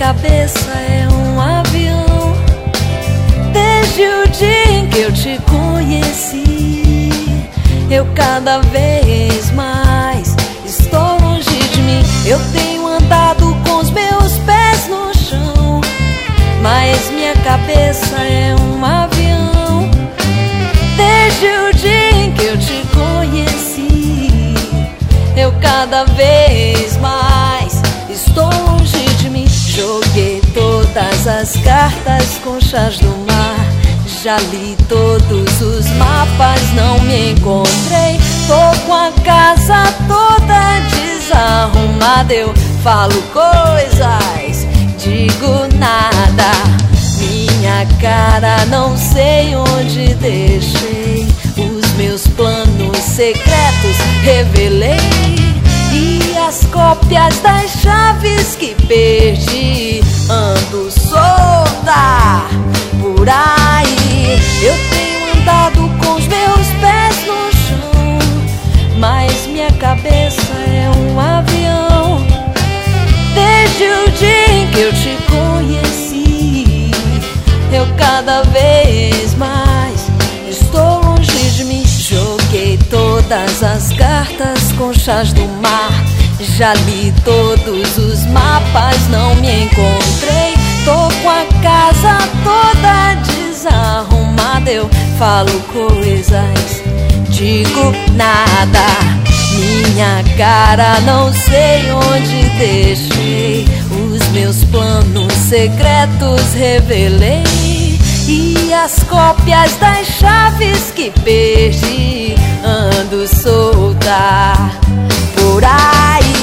cabeça é um avião. Desde o dia em que eu te conheci, eu cada vez mais estou longe de mim. Eu tenho andado com os meus pés no chão, mas minha cabeça é um avião. Desde o dia em que eu te conheci, eu cada vez mais estou longe de mim. Joguei todas as cartas com chás do mar, já li todos os mapas, não me encontrei. Tô com a casa toda desarrumada, eu falo coisas, digo nada. Minha cara não sei onde deixei, os meus planos secretos revelei, e as cópias das chaves que perdi ando solta por aí. Eu tenho andado com os meus pés no chão, mas minha cabeça é um avião. Desde o dia em que eu te conheci, eu cada vez mais estou longe de mim. Joguei todas as cartas com chás do mar, já li todos os mapas, não me encontrei. Tô com a casa toda desarrumada, eu falo coisas, digo nada. Minha cara não sei onde deixei, os meus planos secretos revelei, e as cópias das chaves que perdi ando solta por aí.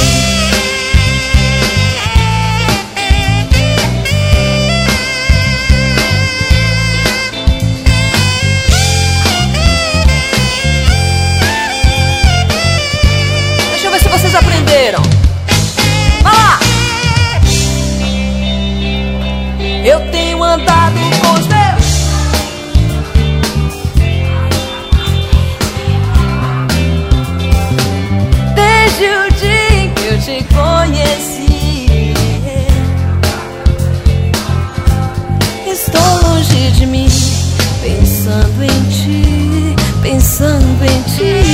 Deixa eu ver se vocês aprenderam. Vai lá! Eu tenho andado com os meus. Desde o dia em que eu te conheci, estou longe de mim, pensando em ti, pensando em ti.